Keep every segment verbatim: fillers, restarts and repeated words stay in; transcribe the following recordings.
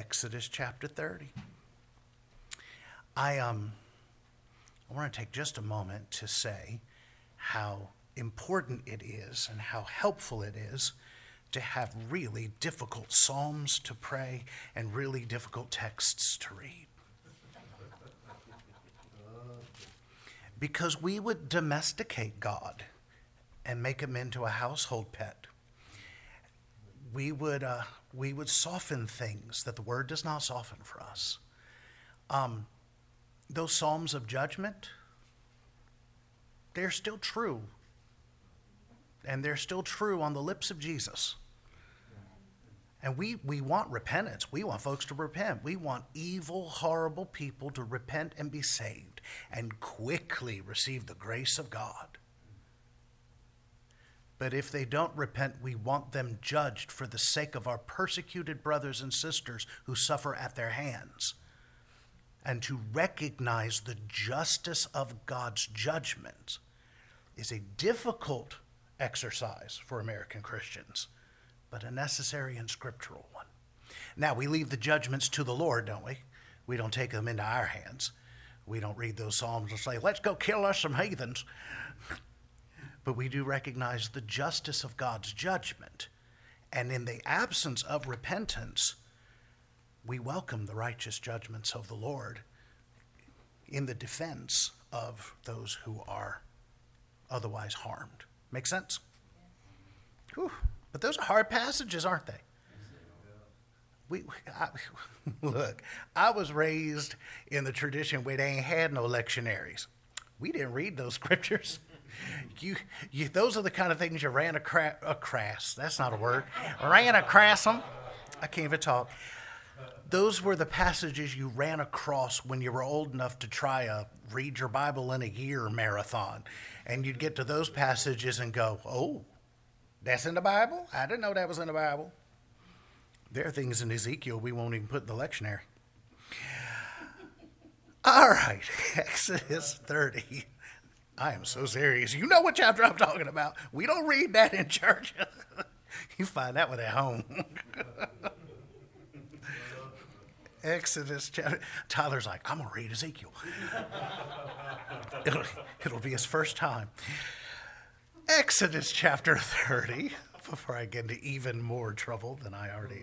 Exodus chapter thirty. I um, I want to take just a moment to say how important it is and how helpful it is to have really difficult psalms to pray and really difficult texts to read. Because we would domesticate God and make him into a household pet. We would uh, we would soften things that the word does not soften for us. Um, those psalms of judgment, they're still true. And they're still true on the lips of Jesus. And we, we want repentance. We want folks to repent. We want evil, horrible people to repent and be saved and quickly receive the grace of God. But if they don't repent, we want them judged for the sake of our persecuted brothers and sisters who suffer at their hands. And to recognize the justice of God's judgment is a difficult exercise for American Christians, but a necessary and scriptural one. Now, we leave the judgments to the Lord, don't we? We don't take them into our hands. We don't read those psalms and say, let's go kill us some heathens. But we do recognize the justice of God's judgment. And in the absence of repentance, we welcome the righteous judgments of the Lord in the defense of those who are otherwise harmed. Make sense? Whew. But those are hard passages, aren't they? We, I, look, I was raised in the tradition where they ain't had no lectionaries. We didn't read those scriptures. You, you, those are the kind of things you ran across. across that's not a word. Ran across them. I can't even talk. Those were the passages you ran across when you were old enough to try a read your Bible in a year marathon. And you'd get to those passages and go, oh, that's in the Bible? I didn't know that was in the Bible. There are things in Ezekiel we won't even put in the lectionary. All right, Exodus thirty. I am so serious. You know what chapter I'm talking about. We don't read that in church. You find that one at home. Exodus chapter. Tyler's like, I'm going to read Ezekiel. It'll, it'll be his first time. Exodus chapter thirty, before I get into even more trouble than I already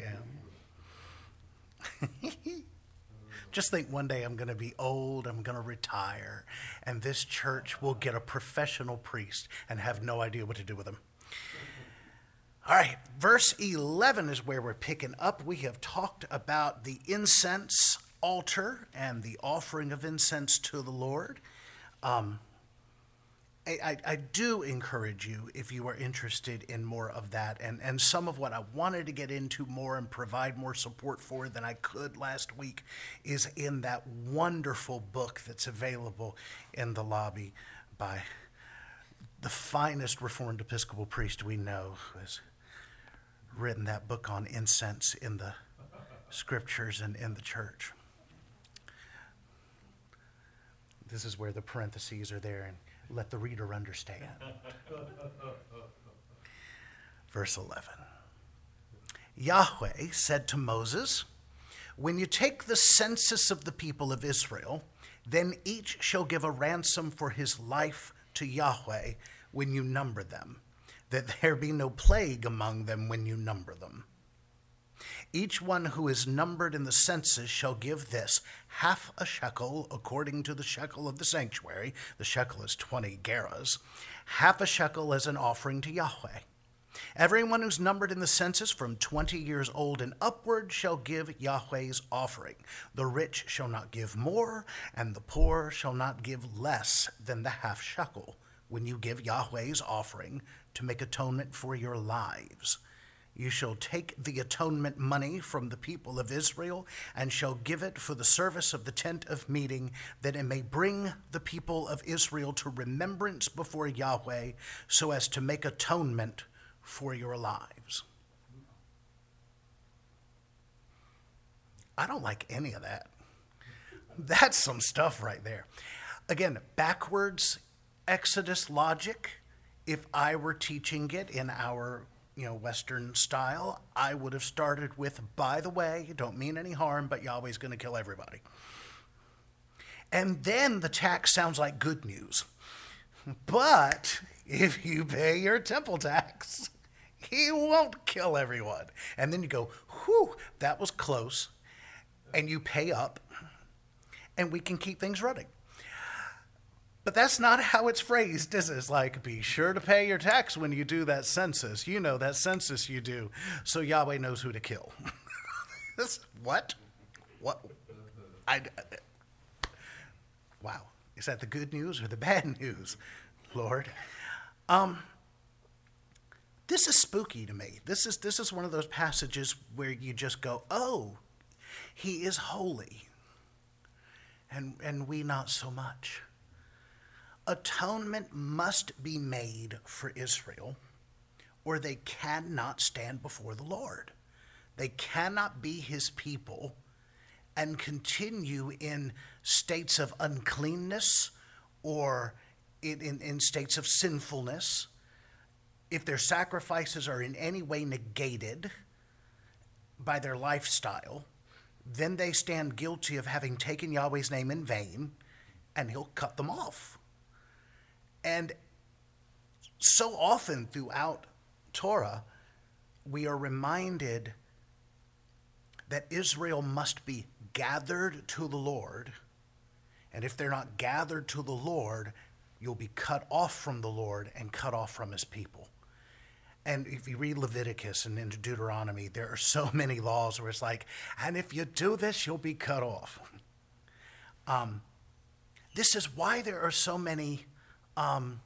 am. Just think one day I'm going to be old, I'm going to retire, and this church will get a professional priest and have no idea what to do with him. All right, verse eleven is where we're picking up. We have talked about the incense altar and the offering of incense to the Lord. Um, I, I, I do encourage you, if you are interested in more of that, and, and some of what I wanted to get into more and provide more support for than I could last week is in that wonderful book that's available in the lobby by the finest Reformed Episcopal priest we know, who has written that book on incense in the scriptures and in the church. This is where the parentheses are there, and let the reader understand. Verse eleven. Yahweh said to Moses, when you take the census of the people of Israel, then each shall give a ransom for his life to Yahweh when you number them, that there be no plague among them when you number them. Each one who is numbered in the census shall give this, half a shekel according to the shekel of the sanctuary. The shekel is twenty gerahs. Half a shekel as an offering to Yahweh. Everyone who's numbered in the census from twenty years old and upward shall give Yahweh's offering. The rich shall not give more, and the poor shall not give less than the half shekel when you give Yahweh's offering to make atonement for your lives. You shall take the atonement money from the people of Israel and shall give it for the service of the tent of meeting, that it may bring the people of Israel to remembrance before Yahweh, so as to make atonement for your lives. I don't like any of that. That's some stuff right there. Again, backwards Exodus logic, if I were teaching it in our you know, Western style, I would have started with, by the way, don't mean any harm, but Yahweh's going to kill everybody. And then the tax sounds like good news. But if you pay your temple tax, he won't kill everyone. And then you go, whew, that was close. And you pay up, and we can keep things running. But that's not how it's phrased, is it? It's like, be sure to pay your tax when you do that census. You know, that census you do, so Yahweh knows who to kill. What? What? I, I, wow. Is that the good news or the bad news, Lord? Um, this is spooky to me. This is, this is one of those passages where you just go, oh, he is holy, and, and we not so much. Atonement must be made for Israel, or they cannot stand before the Lord. They cannot be his people and continue in states of uncleanness or in, in, in states of sinfulness. If their sacrifices are in any way negated by their lifestyle, then they stand guilty of having taken Yahweh's name in vain, and he'll cut them off. And so often throughout Torah, we are reminded that Israel must be gathered to the Lord. And if they're not gathered to the Lord, you'll be cut off from the Lord and cut off from his people. And if you read Leviticus and into Deuteronomy, there are so many laws where it's like, and if you do this, you'll be cut off. Um, this is why there are so many Um,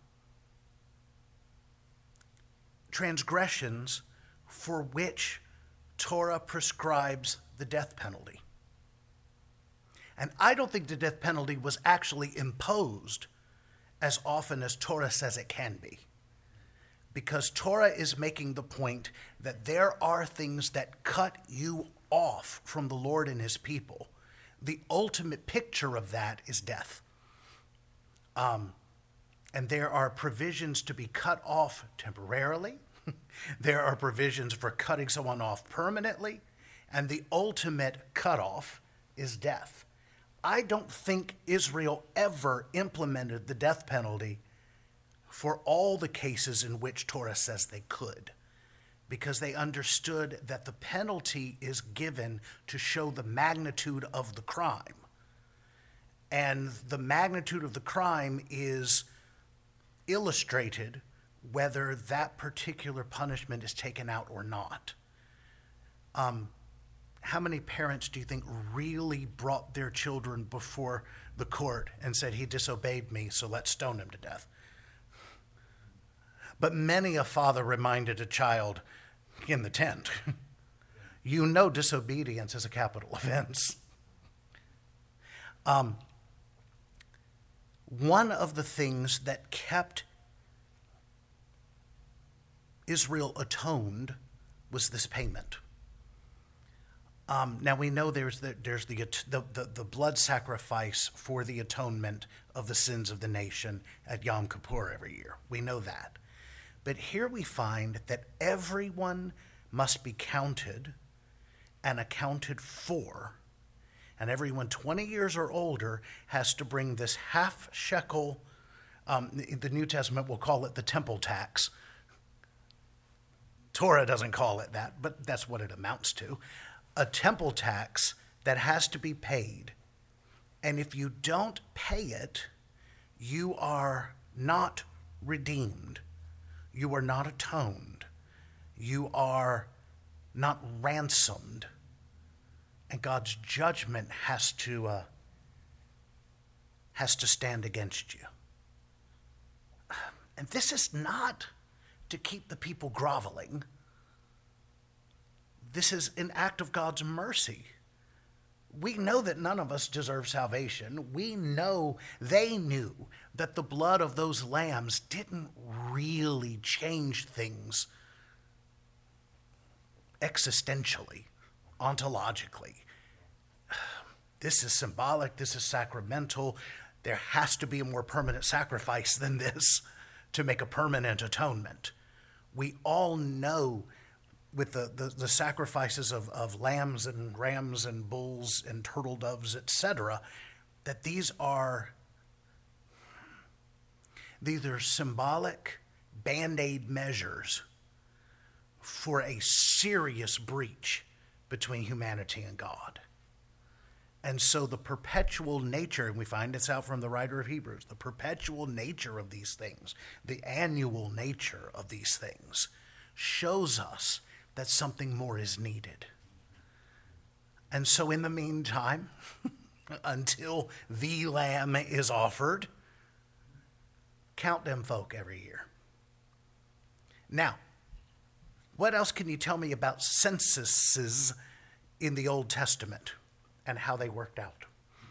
transgressions for which Torah prescribes the death penalty. And I don't think the death penalty was actually imposed as often as Torah says it can be. Because Torah is making the point that there are things that cut you off from the Lord and his people. The ultimate picture of that is death. Um, And there are provisions to be cut off temporarily. There are provisions for cutting someone off permanently. And the ultimate cutoff is death. I don't think Israel ever implemented the death penalty for all the cases in which Torah says they could, because they understood that the penalty is given to show the magnitude of the crime. And the magnitude of the crime is illustrated whether that particular punishment is taken out or not. Um, how many parents do you think really brought their children before the court and said, he disobeyed me, so let's stone him to death? But many a father reminded a child in the tent, you know disobedience is a capital offense. Um, One of the things that kept Israel atoned was this payment. Um, now we know there's the, there's the, the, the, the blood sacrifice for the atonement of the sins of the nation at Yom Kippur every year. We know that. But here we find that everyone must be counted and accounted for. And everyone twenty years or older has to bring this half shekel, um, the New Testament will call it the temple tax. Torah doesn't call it that, but that's what it amounts to. A temple tax that has to be paid. And if you don't pay it, you are not redeemed. You are not atoned. You are not ransomed. And God's judgment has to uh, has to stand against you. And this is not to keep the people groveling. This is an act of God's mercy. We know that none of us deserve salvation. We know they knew that the blood of those lambs didn't really change things existentially, ontologically. This is symbolic. This is sacramental. There has to be a more permanent sacrifice than this to make a permanent atonement. We all know with the, the, the sacrifices of, of lambs and rams and bulls and turtle doves, et cetera, that these are these are symbolic Band-Aid measures for a serious breach between humanity and God. And so the perpetual nature, and we find this out from the writer of Hebrews, the perpetual nature of these things, the annual nature of these things, shows us that something more is needed. And so in the meantime, until the lamb is offered, count them folk every year. Now, what else can you tell me about censuses in the Old Testament and how they worked out?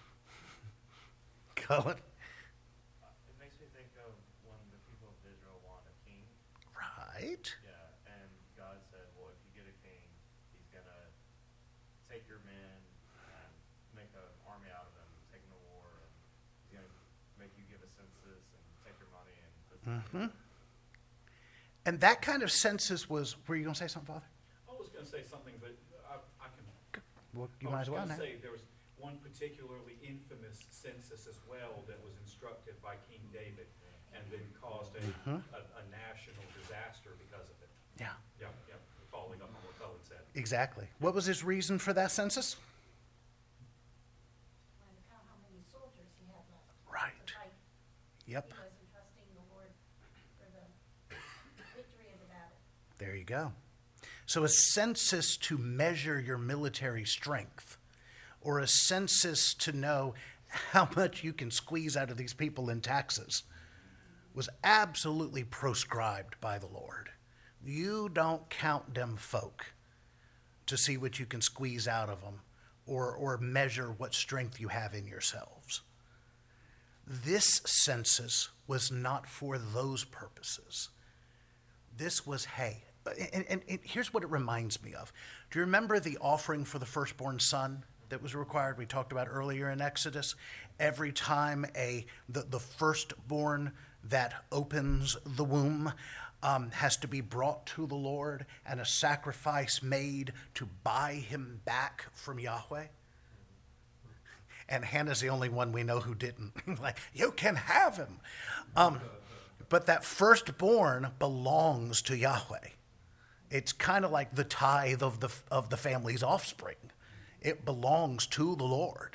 Colin? It makes me think of when the people of Israel want a king. Right. Yeah, and God said, well, if you get a king, he's going to take your men and make an army out of them, take them to war, and he's going to make you give a census and take your money and put them Mm-hmm. And that kind of census was, were you going to say something, Father? I was going to say something, but I, I can. Well, you I might as was well going now. to say there was one particularly infamous census as well that was instructed by King David and then caused a, Mhm. a, a national disaster because of it. Yeah, Yeah, yeah. Following up on what Cullen said. exactly. What was his reason for that census? Trying to count how many soldiers he had left. Right. To fight. Yep, He was entrusting the Lord for the victory of the battle. there you go. So a census to measure your military strength, or a census to know how much you can squeeze out of these people in taxes, was absolutely proscribed by the Lord. You don't count them folk to see what you can squeeze out of them, or, or measure what strength you have in yourselves. This census was not for those purposes. This was, hey, and, and, and here's what it reminds me of. Do you remember the offering for the firstborn son that was required? We talked about earlier in Exodus. Every time a the, the firstborn that opens the womb um, has to be brought to the Lord, and a sacrifice made to buy him back from Yahweh. And Hannah's the only one we know who didn't. Like, you can have him. Um, but that firstborn belongs to Yahweh. It's kind of like the tithe of the of the family's offspring. It belongs to the Lord.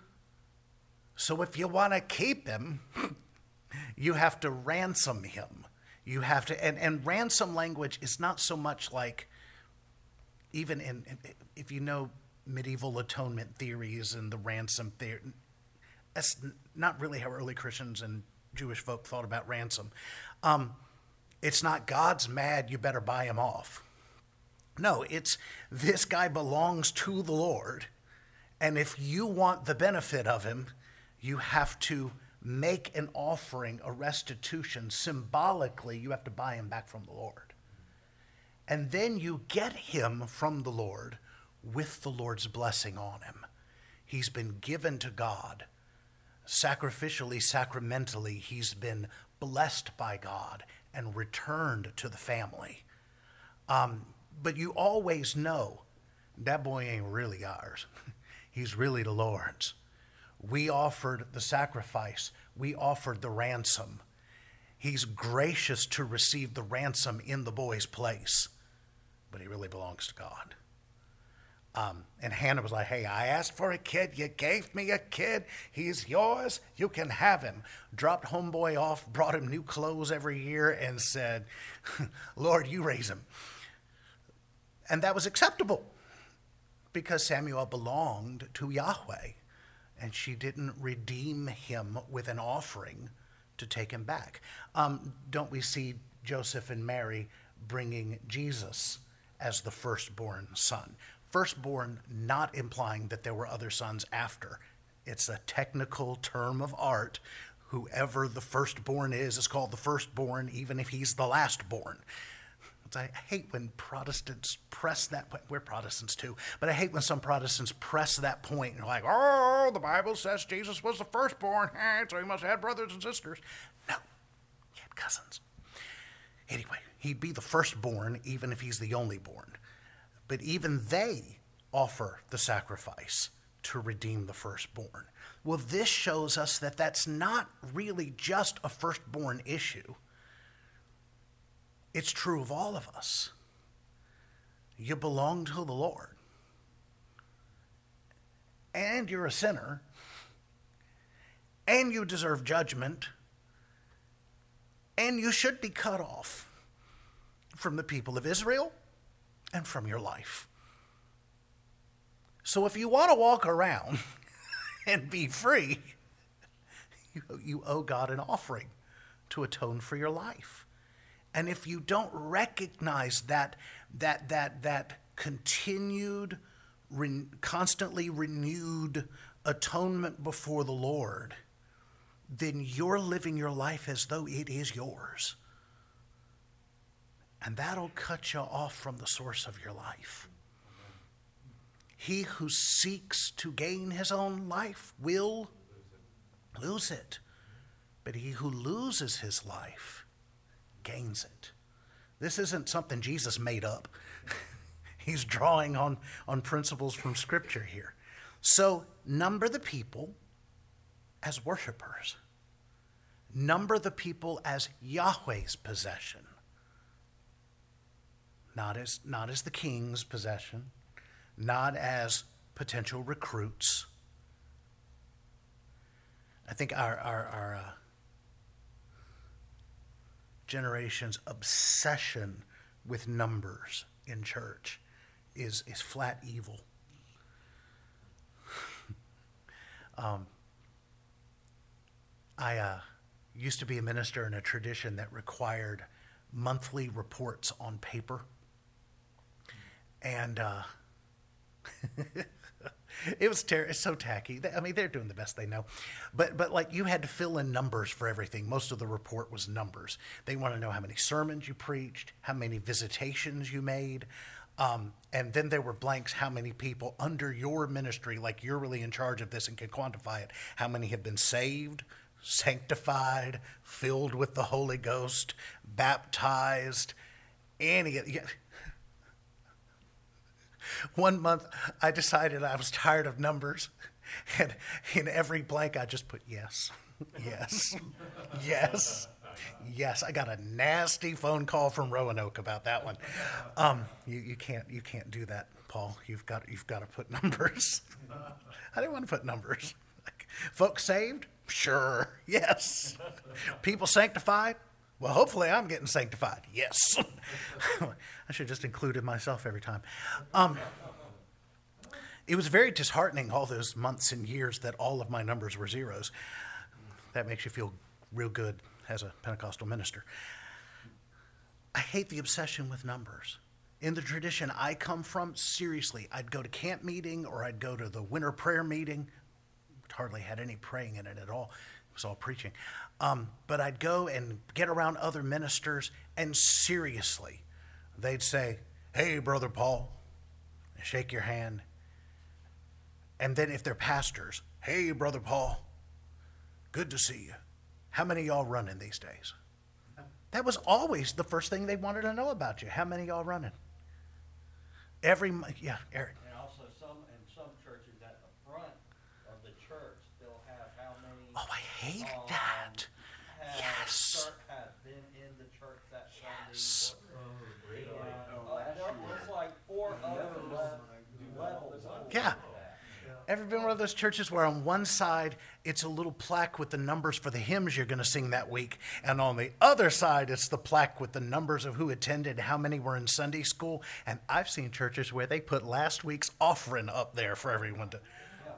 So if you want to keep him, you have to ransom him. You have to, and, and ransom language is not so much like, even in, if you know medieval atonement theories and the ransom theory, that's not really how early Christians and Jewish folk thought about ransom. Um, it's not God's mad, you better buy him off. No, it's this guy belongs to the Lord, and if you want the benefit of him, you have to make an offering, a restitution. Symbolically, you have to buy him back from the Lord. And then you get him from the Lord with the Lord's blessing on him. He's been given to God. Sacrificially, sacramentally, he's been blessed by God and returned to the family. Um, but you always know that boy ain't really ours. He's really the Lord's. We offered the sacrifice. We offered the ransom. He's gracious to receive the ransom in the boy's place, but he really belongs to God. Um, and Hannah was like, hey, I asked for a kid. You gave me a kid. He's yours. You can have him. Dropped homeboy off, brought him new clothes every year, and said, Lord, you raise him. And that was acceptable because Samuel belonged to Yahweh, and she didn't redeem him with an offering to take him back. Um, don't we see Joseph and Mary bringing Jesus as the firstborn son? Firstborn not implying that there were other sons after. It's a technical term of art. Whoever the firstborn is is called the firstborn, even if he's the lastborn. I hate when Protestants press that point. We're Protestants too, but I hate when some Protestants press that point. And like, oh, the Bible says Jesus was the firstborn, so he must have had brothers and sisters. No, he had cousins. Anyway, He'd be the firstborn, even if he's the only born. But even they offer the sacrifice to redeem the firstborn. Well, this shows us that that's not really just a firstborn issue. It's true of all of us. You belong to the Lord. And you're a sinner. And you deserve judgment. And you should be cut off from the people of Israel and from your life. So if you want to walk around and be free, you, you owe God an offering to atone for your life. And if you don't recognize that that that that continued, re, constantly renewed atonement before the Lord, then you're living your life as though it is yours. And that'll cut you off from the source of your life. He who seeks to gain his own life will lose it. But he who loses his life gains it. This isn't something Jesus made up. He's drawing on, on principles from Scripture here. So number the people as worshipers. Number the people as Yahweh's possession. Not as, not as the king's possession. Not as potential recruits. I think our, our, our uh, generation's obsession with numbers in church is, is flat evil. um, I uh, used to be a minister in a tradition that required monthly reports on paper. And uh, it was ter- it's so tacky. I mean, they're doing the best they know. But, but like, you had to fill in numbers for everything. Most of the report was numbers. They want to know how many sermons you preached, how many visitations you made. Um, and then there were blanks, how many people under your ministry, like you're really in charge of this and can quantify it, how many have been saved, sanctified, filled with the Holy Ghost, baptized, any of yeah. One month, I decided I was tired of numbers, and in every blank, I just put yes, yes, yes, yes. I got a nasty phone call from Roanoke about that one. Um, you, you can't you can't do that, Paul. You've got you've got to put numbers. I didn't want to put numbers. Like, folks saved? Sure, yes. People sanctified? Well, hopefully I'm getting sanctified. Yes. I should just included myself every time. Um, it was very disheartening all those months and years that all of my numbers were zeros. That makes you feel real good as a Pentecostal minister. I hate the obsession with numbers. In the tradition I come from, seriously, I'd go to camp meeting or I'd go to the winter prayer meeting. It hardly had any praying in it at all. It was all preaching. Um, but I'd go and get around other ministers, and seriously, they'd say, "Hey, Brother Paul," and shake your hand. And then if they're pastors, "Hey, Brother Paul, good to see you. How many of y'all running these days?" That was always the first thing they wanted to know about you. How many of y'all running? Every month, yeah, Eric. And also some, in some churches at the front of the church, they'll have how many. Oh, I hate um, that. Have Yes. start, have been in the church that Yes. Sunday. Uh, uh, there was like four other le- levels. of Yeah. that. Ever been one of those churches where on one side it's a little plaque with the numbers for the hymns you're going to sing that week, and on the other side it's the plaque with the numbers of who attended, how many were in Sunday school? And I've seen churches where they put last week's offering up there for everyone to.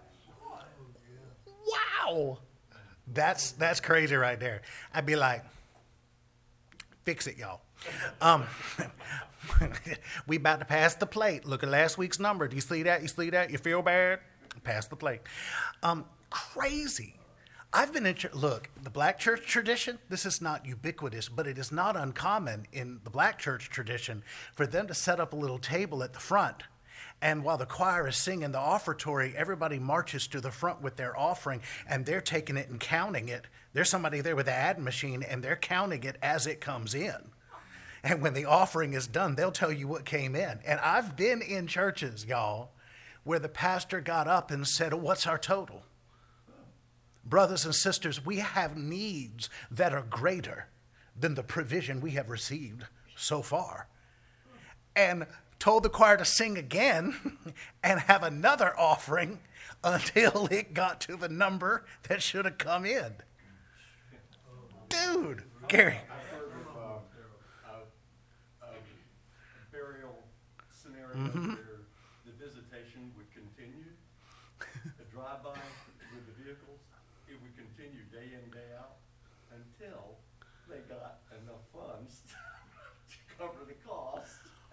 Wow, that's that's crazy right there. I'd be like, fix it, y'all. Um, we about to pass the plate. Look at last week's number. Do you see that? You see that? You feel bad? Pass the plate. Um, crazy. I've been in church. Look, the black church tradition, this is not ubiquitous, but it is not uncommon in the black church tradition for them to set up a little table at the front. And while the choir is singing the offertory, everybody marches to the front with their offering, and they're taking it and counting it. There's somebody there with the ad machine, and they're counting it as it comes in. And when the offering is done, they'll tell you what came in. And I've been in churches, y'all, where the pastor got up and said, what's our total? Brothers and sisters, we have needs that are greater than the provision we have received so far. And told the choir to sing again and have another offering until it got to the number that should have come in. Dude, Gary. I've heard of uh, a, a burial scenario Mhm. where the visitation would continue, the drive-by with the vehicles, it would continue day in, day out, until they got enough funds to cover the cost.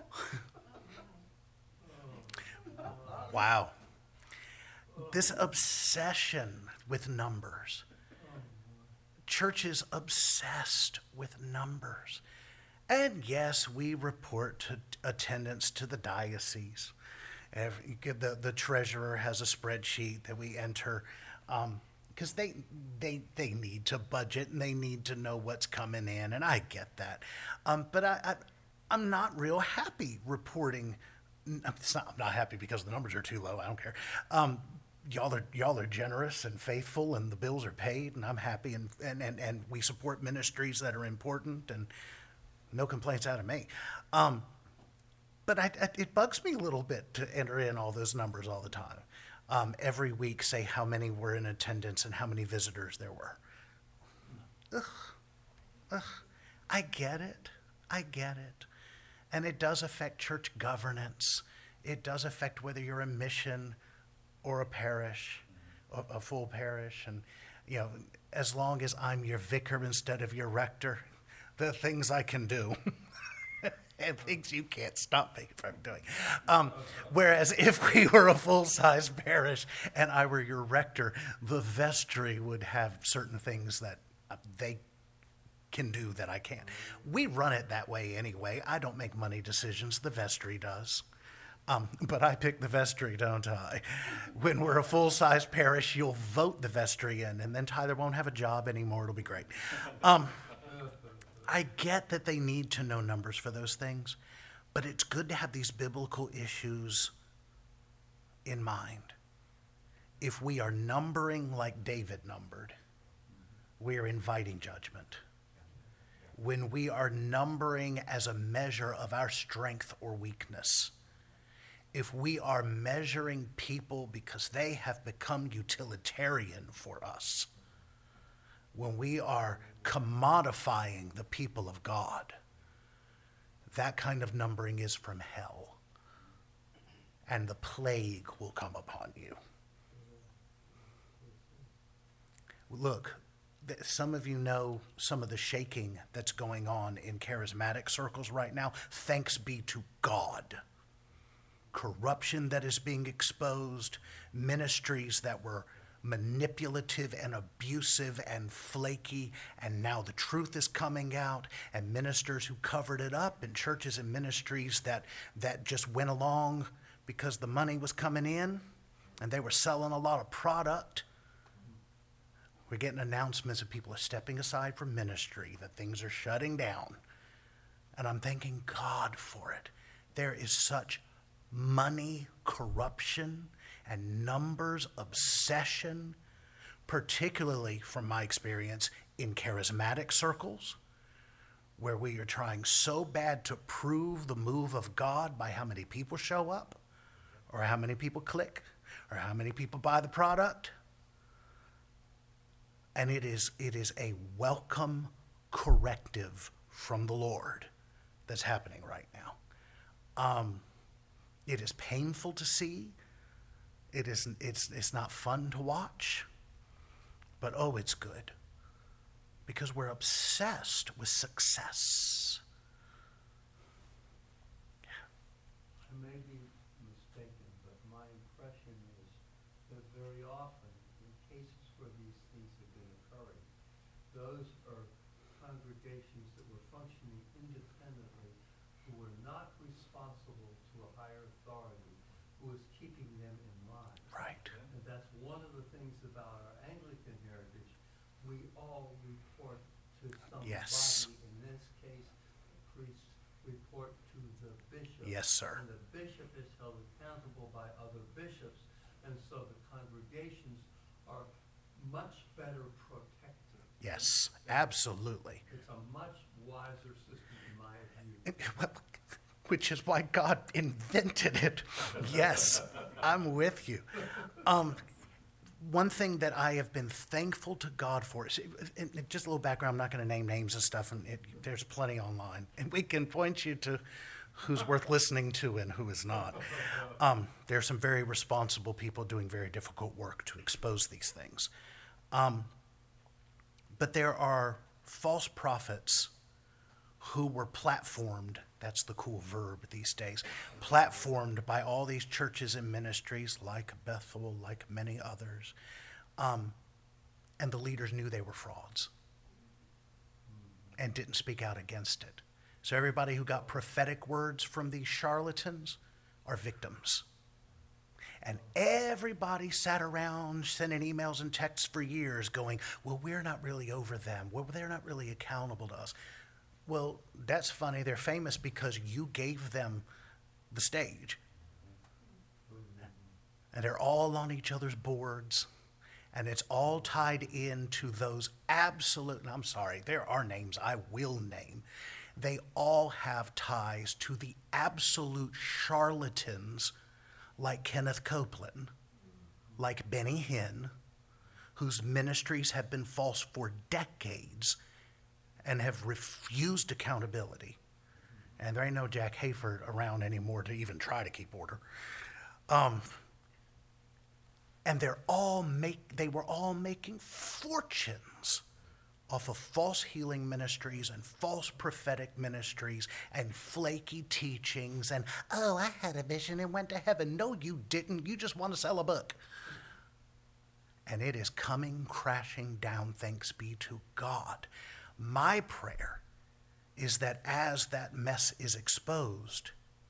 Wow. This obsession with numbers. Church is obsessed with numbers. And yes, we report to attendance to the diocese. Every, the, the treasurer has a spreadsheet that we enter because um, they, they, they need to budget and they need to know what's coming in, and I get that. Um, but I, I, I'm not real happy reporting. It's not, I'm not happy because the numbers are too low. I don't care. Um, Y'all are y'all are generous and faithful, and the bills are paid, and I'm happy, and, and, and, and we support ministries that are important, and no complaints out of me. Um, but I, I, it bugs me a little bit to enter in all those numbers all the time. Um, every week, say how many were in attendance and how many visitors there were. Ugh, ugh. I get it. I get it. And it does affect church governance. It does affect whether you're a mission or a parish, a, a full parish. And, you know, as long as I'm your vicar instead of your rector, the things I can do and things you can't stop me from doing. Um, whereas if we were a full-size parish and I were your rector, the vestry would have certain things that uh, they can do that I can't. We run it that way anyway. I don't make money decisions. The vestry does. Um, but I pick the vestry, don't I? When we're a full-size parish, you'll vote the vestry in, and then Tyler won't have a job anymore. It'll be great. Um, I get that they need to know numbers for those things, but it's good to have these biblical issues in mind. If we are numbering like David numbered, we are inviting judgment. When we are numbering as a measure of our strength or weakness, if we are measuring people because they have become utilitarian for us, when we are commodifying the people of God, that kind of numbering is from hell, and the plague will come upon you. Look, some of you know some of the shaking that's going on in charismatic circles right now. Thanks be to God. Corruption that is being exposed, ministries that were manipulative and abusive and flaky, and now the truth is coming out, and ministers who covered it up, and churches and ministries that, that just went along because the money was coming in, and they were selling a lot of product. We're getting announcements that people are stepping aside from ministry, that things are shutting down. And I'm thanking God for it. There is such money corruption and numbers obsession, particularly from my experience in charismatic circles, where we are trying so bad to prove the move of God by how many people show up, or how many people click, or how many people buy the product. And it is it is a welcome corrective from the Lord that's happening right now. Um, It is painful to see. It is, it's, it's not fun to watch. But oh, it's good. Because we're obsessed with success. I may be mistaken, but my impression is that very often, in cases where these things have been occurring, those are congregations that were functioning independently, who were not responsible to a higher authority who was keeping them in line. Right. And that's one of the things about our Anglican heritage. We all report to somebody, Yes. in this case, the priest Yes, sir. And the bishop is held accountable by other bishops, and so the congregations are much better protected. Yes, absolutely. It's a much wiser system in my view. Well, which is why God invented it. Yes, I'm with you. Um, one thing that I have been thankful to God for is, and just a little background, I'm not going to name names and stuff, and it, there's plenty online, and we can point you to who's worth listening to and who is not. Um, there are some very responsible people doing very difficult work to expose these things. Um, but there are false prophets who were platformed, that's the cool verb these days, platformed by all these churches and ministries like Bethel, like many others. Um, and the leaders knew they were frauds and didn't speak out against it. So everybody who got prophetic words from these charlatans are victims. And everybody sat around sending emails and texts for years going, well, we're not really over them. Well, they're not really accountable to us. Well, that's funny. They're famous because you gave them the stage. And they're all on each other's boards. And it's all tied into those absolute, and I'm sorry, there are names I will name. They all have ties to the absolute charlatans like Kenneth Copeland, like Benny Hinn, whose ministries have been false for decades and have refused accountability. And there ain't no Jack Hayford around anymore to even try to keep order. Um, and they're all make they were all making fortunes off of false healing ministries and false prophetic ministries and flaky teachings and, oh, I had a vision and went to heaven. No, you didn't. You just want to sell a book. And it is coming crashing down, thanks be to God. My prayer is that as that mess is exposed,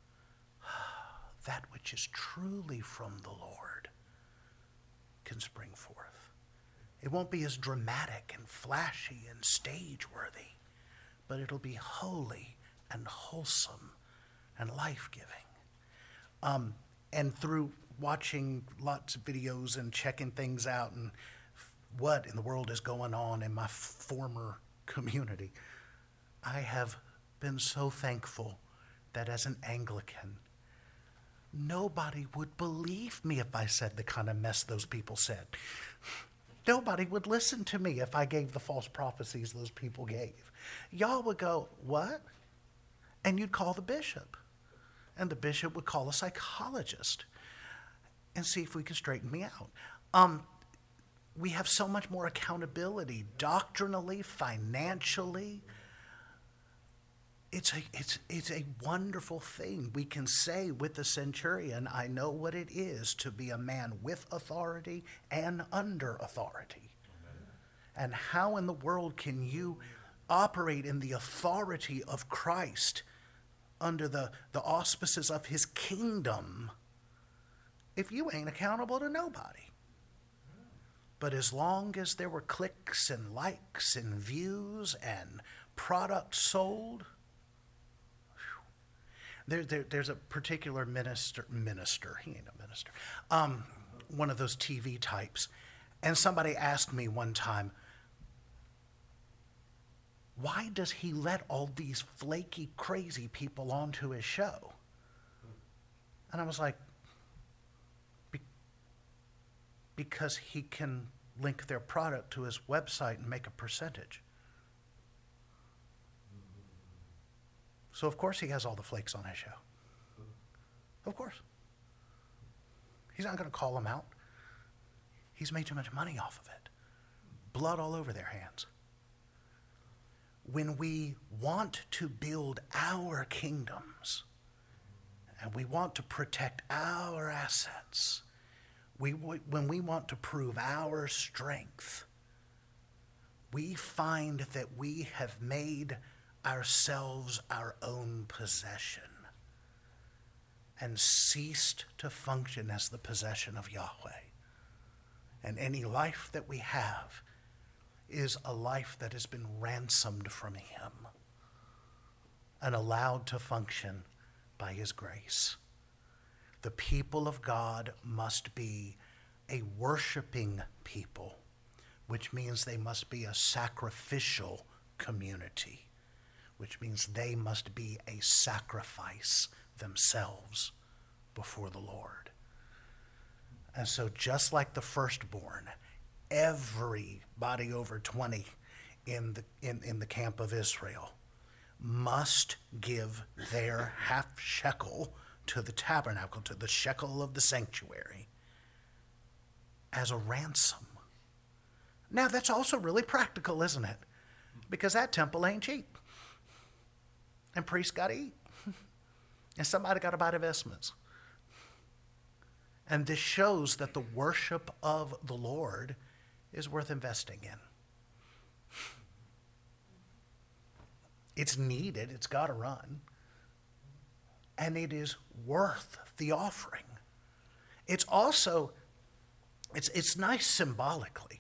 that which is truly from the Lord can spring forth. It won't be as dramatic and flashy and stage-worthy, but it'll be holy and wholesome and life-giving. Um, and through watching lots of videos and checking things out and what in the world is going on in my former community, I have been so thankful that as an Anglican, nobody would believe me if I said the kind of mess those people said. Nobody would listen to me if I gave the false prophecies those people gave. Y'all would go, what? And you'd call the bishop. And the bishop would call a psychologist and see if we could straighten me out. Um, we have so much more accountability doctrinally, financially. It's a, it's, it's a wonderful thing. We can say with the centurion, I know what it is to be a man with authority and under authority. And how in the world can you operate in the authority of Christ under the, the auspices of his kingdom if you ain't accountable to nobody? But as long as there were clicks and likes and views and product sold, There, there, there's a particular minister, minister, he ain't a minister, um, one of those T V types. And somebody asked me one time, why does he let all these flaky, crazy people onto his show? And I was like, Be- because he can link their product to his website and make a percentage. So, of course, he has all the flakes on his show. Of course. He's not going to call them out. He's made too much money off of it. Blood all over their hands. When we want to build our kingdoms and we want to protect our assets, we, when we want to prove our strength, we find that we have made ourselves our own possession and ceased to function as the possession of Yahweh. And any life that we have is a life that has been ransomed from him and allowed to function by his grace. The people of God must be a worshiping people, which means they must be a sacrificial community, which means they must be a sacrifice themselves before the Lord. And so just like the firstborn, everybody over twenty in the, in, in the camp of Israel must give their half shekel to the tabernacle, to the shekel of the sanctuary, as a ransom. Now, that's also really practical, isn't it? Because that temple ain't cheap. And priests got to eat. And somebody got to buy the vestments. And this shows that the worship of the Lord is worth investing in. It's needed. It's got to run. And it is worth the offering. It's also, it's, it's nice symbolically.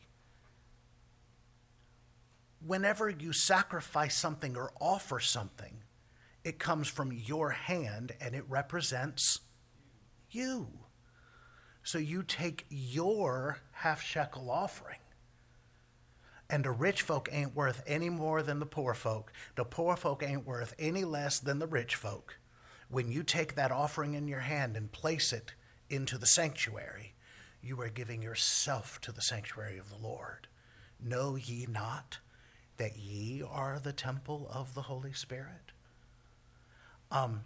Whenever you sacrifice something or offer something, it comes from your hand and it represents you. So you take your half shekel offering. And the rich folk ain't worth any more than the poor folk. The poor folk ain't worth any less than the rich folk. When you take that offering in your hand and place it into the sanctuary, you are giving yourself to the sanctuary of the Lord. Know ye not that ye are the temple of the Holy Spirit? Um,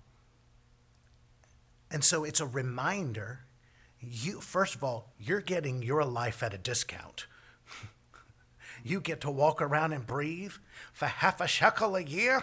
and so it's a reminder. You, first of all, you're getting your life at a discount. You get to walk around and breathe for half a shekel a year.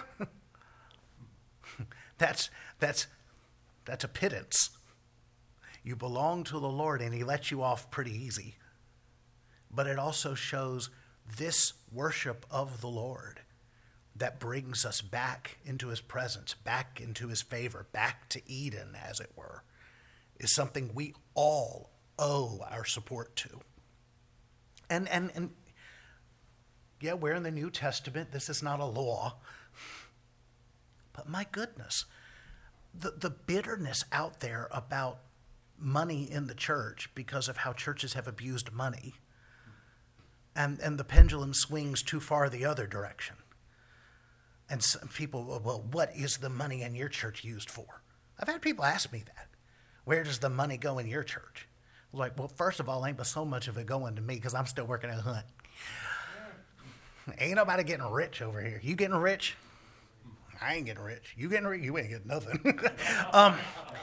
that's that's that's a pittance. You belong to the Lord, and he lets you off pretty easy. But it also shows this worship of the Lord that brings us back into his presence, back into his favor, back to Eden, as it were, is something we all owe our support to. And and and yeah, we're in the New Testament. This is not a law. But my goodness, the, the bitterness out there about money in the church because of how churches have abused money, and, and the pendulum swings too far the other direction. And some people, well, what is the money in your church used for? I've had people ask me that. Where does the money go in your church? I was like, well, first of all, ain't but so much of it going to me because I'm still working at Hunt. Ain't nobody getting rich over here. You getting rich? I ain't getting rich. You getting rich? You ain't getting nothing. um,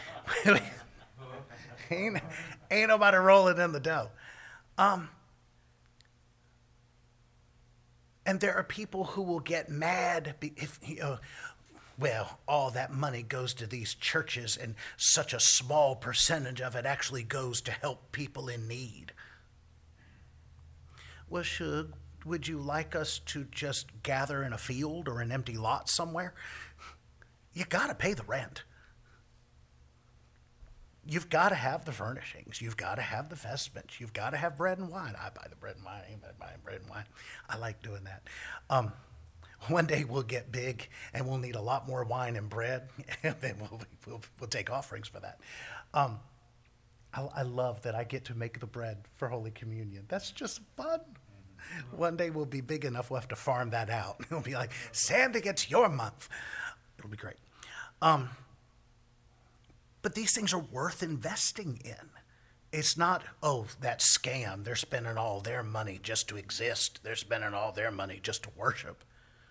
ain't, ain't nobody rolling in the dough. Um, and there are people who will get mad if, you know, well, all that money goes to these churches and such a small percentage of it actually goes to help people in need. Well, Shug, would you like us to just gather in a field or an empty lot somewhere? You got to pay the rent. You've got to have the furnishings. You've got to have the vestments. You've got to have bread and wine. I buy the bread and wine. I ain't buying bread and wine. I like doing that. Um, one day we'll get big and we'll need a lot more wine and bread, and then we'll, we'll, we'll take offerings for that. Um, I, I love that I get to make the bread for Holy Communion. That's just fun. One day we'll be big enough, we'll have to farm that out. It'll be like, Sandy, it's your month. It'll be great. Um, but these things are worth investing in. It's not, oh, that scam. They're spending all their money just to exist. They're spending all their money just to worship.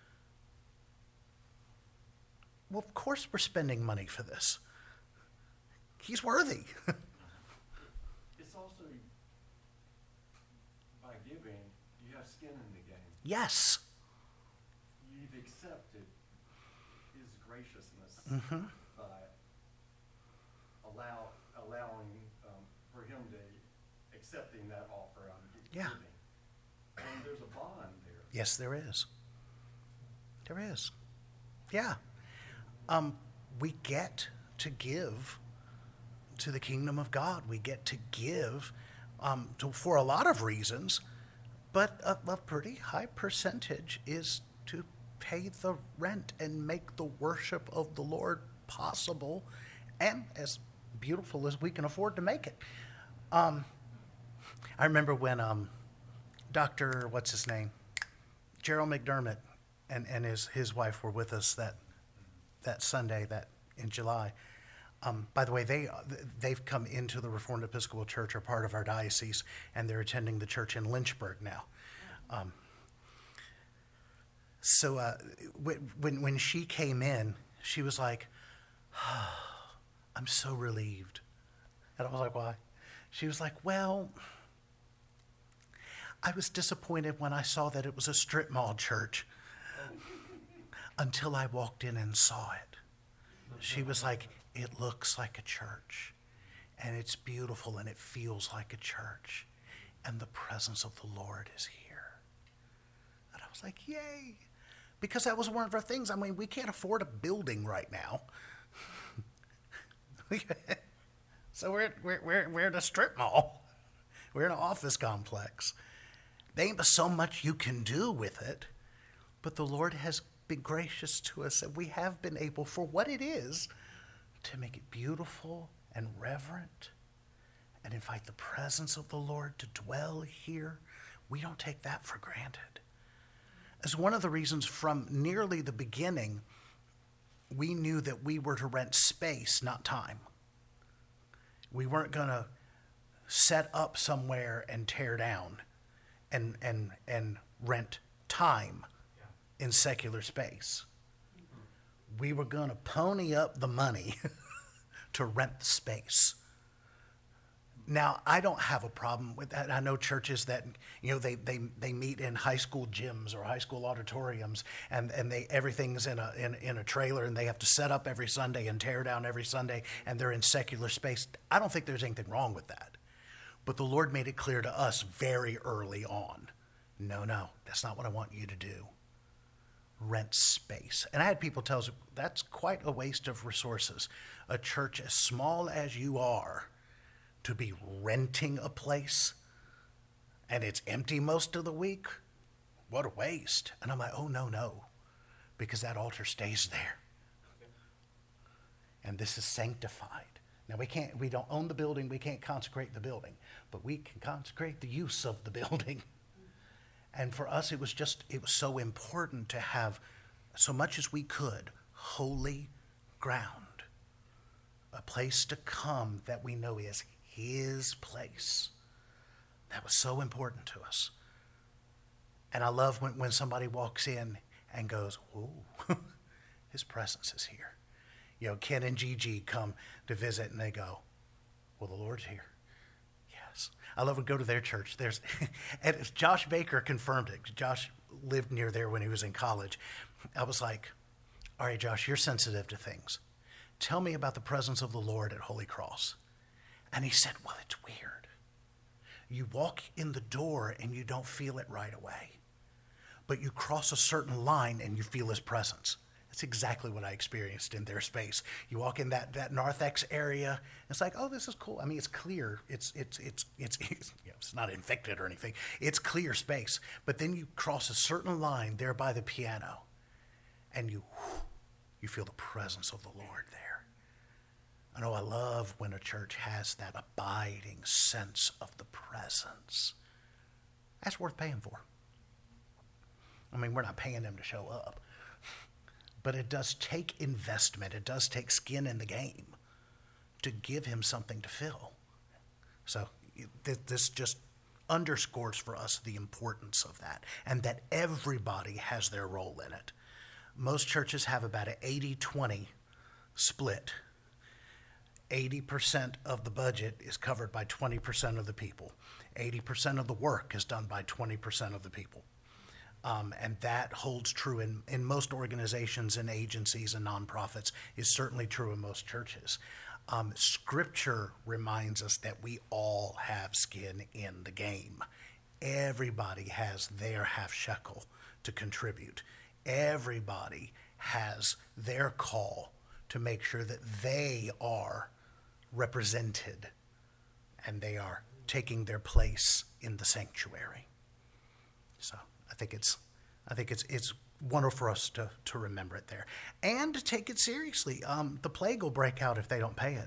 Well, of course we're spending money for this. He's worthy. It's also, by giving, you have skin in the game. Yes. You've accepted his graciousness Mm-hmm. by allow, allowing um, for him to accepting that offer I'm gi- Yeah. giving. And there's a bond there. Yes, there is. There is. Yeah. Um, we get to give to the kingdom of God. We get to give um, to, for a lot of reasons, but a, a pretty high percentage is to pay the rent and make the worship of the Lord possible and as beautiful as we can afford to make it. Um, I remember when um, Doctor what's his name, Gerald McDermott, and, and his, his wife were with us that that Sunday that in July. Um, by the way, they they've come into the Reformed Episcopal Church, are part of our diocese, and they're attending the church in Lynchburg now. Um, so uh, when when she came in, she was like, oh, "I'm so relieved," and I was like, "Why?" She was like, "Well, I was disappointed when I saw that it was a strip mall church until I walked in and saw it." She was like, "It looks like a church, and it's beautiful, and it feels like a church, and the presence of the Lord is here." And I was like, yay. Because that was one of our things. I mean, we can't afford a building right now. So we're, we're, we're, we're in a strip mall. We're in an office complex. There ain't so much you can do with it, but the Lord has been gracious to us, and we have been able, for what it is, to make it beautiful and reverent and invite the presence of the Lord to dwell here. We don't take that for granted. As one of the reasons from nearly the beginning, we knew that we were to rent space, not time. We weren't going to set up somewhere and tear down and and and rent time in secular space. We were going to pony up the money to rent the space. Now, I don't have a problem with that. I know churches that, you know, they they, they meet in high school gyms or high school auditoriums, and, and they everything's in a in, in a trailer, and they have to set up every Sunday and tear down every Sunday, and they're in secular space. I don't think there's anything wrong with that. But the Lord made it clear to us very early on, no, no, that's not what I want you to do. Rent space. And I had people tell us, that's quite a waste of resources. A church as small as you are, to be renting a place, and it's empty most of the week, what a waste. And I'm like, oh, no, no, because that altar stays there. And this is sanctified. Now, we can't, we don't own the building, we can't consecrate the building, but we can consecrate the use of the building. And for us, it was just, it was so important to have, so much as we could, holy ground, a place to come that we know is His place. That was so important to us. And I love when, when somebody walks in and goes, "Ooh, His presence is here." You know, Ken and Gigi come to visit, and they go, "Well, the Lord's here." Yes. I love to go to their church. There's, and Josh Baker confirmed it. Josh lived near there when he was in college. I was like, all right, Josh, you're sensitive to things. Tell me about the presence of the Lord at Holy Cross. And he said, well, it's weird. You walk in the door and you don't feel it right away. But you cross a certain line and you feel His presence. That's exactly what I experienced in their space. You walk in that, that narthex area, it's like, oh, this is cool. I mean, it's clear. It's it's it's it's it's, you know, it's not infected or anything. It's clear space. But then you cross a certain line there by the piano, and you you feel the presence of the Lord there. I know I love when a church has that abiding sense of the presence. That's worth paying for. I mean, we're not paying them to show up. But it does take investment. It does take skin in the game to give Him something to fill. So th- this just underscores for us the importance of that, and that everybody has their role in it. Most churches have about an eighty twenty split. eighty percent of the budget is covered by twenty percent of the people. eighty percent of the work is done by twenty percent of the people. Um, and that holds true in, in most organizations and agencies and nonprofits, is certainly true in most churches. Um, scripture reminds us that we all have skin in the game. Everybody has their half shekel to contribute. Everybody has their call to make sure that they are represented and they are taking their place in the sanctuary. So I think it's, I think it's it's wonderful for us to, to remember it there. And to take it seriously. Um, the plague will break out if they don't pay it.